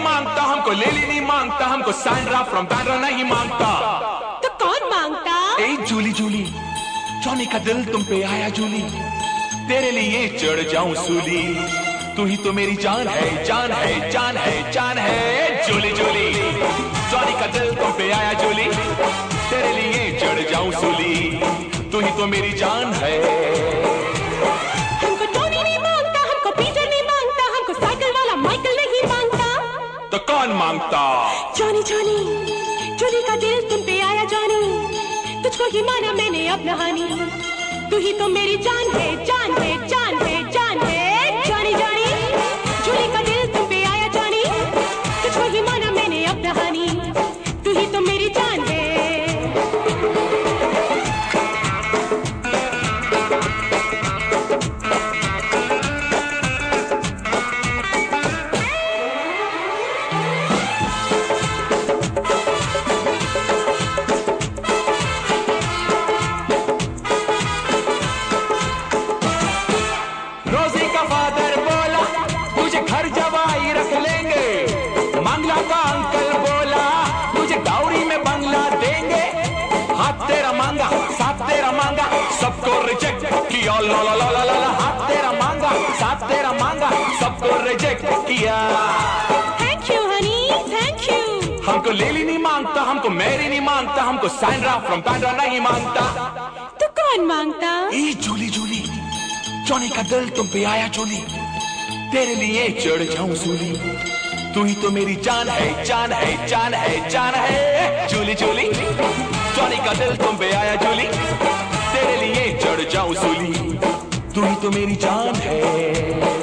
मांगता, हमको लेली नहीं मांगता, हमको सैंड्रा फ्रॉम बैंड्रा नहीं मांगता। तो कौन मांगता? ए जूली जूली, जॉनी का दिल तुम पे आया जूली, तेरे लिए चढ़ जाऊं सूली, तू ही तो मेरी जान है, जान है, जान है, जान है। जूली जूली, जॉनी का दिल तुम पे आया जूली, तेरे लिए चढ़ जाऊं सूली, तू ही तो मेरी जान है। हमको टोनी नहीं मांगता, हमको पीटर नहीं मांगता, हमको साइकिल वाला माइकल नहीं मांगता। तो कौन मांगता? जॉनी जॉनी, जूली का दिल तुम पे आया जॉनी, तुझको ही माना मैंने अपना हानी, तू ही तो मेरी जान है, जान है, जान है, जान है। जॉनी जॉनी, जूली का दिल तुम पे आया जॉनी, तुझको ही माना मैंने अपना हानी, तू ही तो मेरी जान है। सबको रिजेक्ट किया, ला ला ला ला ला, हाथ तेरा मांगा, साथ तेरा मांगा, सबको रिजेक्ट किया। Thank you honey, thank you. हमको लेली नहीं मांगता, हमको मैरी नहीं मांगता, हमको सैंड्रा फ्रॉम बैंड्रा नहीं मांगता। तो कौन मांगता? ए जूली जूली, जॉनी का दिल तुम पे आया जूली, तेरे लिए चढ़ जाऊं सूली, तू ही तो मेरी जान है, जान है, जान है, जान है। जूली जूली, जॉनी का दिल तुम पे आया जूली, तेरे लिए चढ़ जाऊं सूली, तू ही तो मेरी जान है।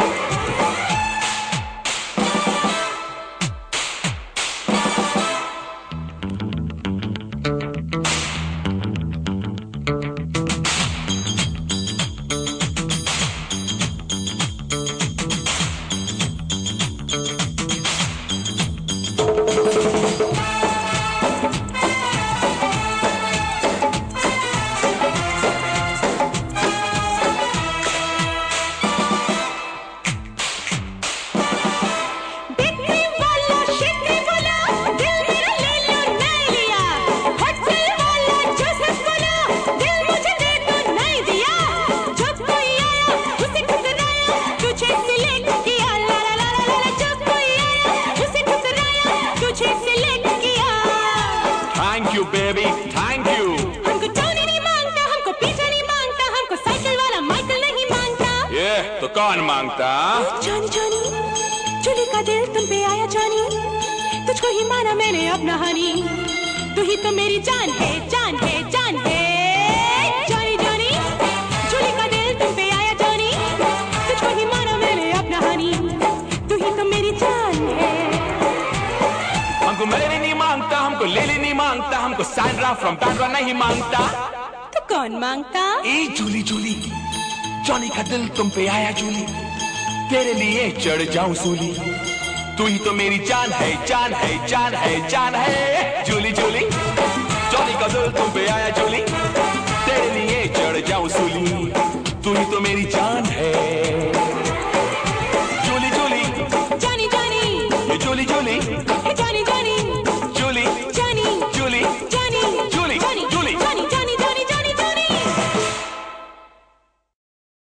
Baby, thank you. हमको टोनी नहीं मांगता, हमको पीटर नहीं मांगता, हमको साइकिल वाला माइकल नहीं मांगता। तो कौन मांगता? जॉनी जॉनी, जूली का दिल तुम पे आया जॉनी, तुझको ही माना मैंने अपना हानी, तू ही तो मेरी जान है, जान है, जान है। जॉनी जॉनी, जूली का दिल तुम पे आया जॉनी, तुझको ही माना मैंने अपना हानी, तू ही तो मेरी जान है। हमको मैरी नहीं मांगता, हमको लेली नहीं मांगता, हमको सैंड्रा फ्रॉम बैंड्रा नहीं मांगता। तो कौन मांगता? ए जूली जूली, जॉनी का दिल तुम पे आया जूली, तेरे लिए चढ़ जाऊं सूली, तू ही तो मेरी जान है, जान है, जान है, जान है। जूली जूली, जॉनी का दिल तुम पे आया जूली, तेरे लिए चढ़ जाऊं सूली, तू ही तो मेरी जान है।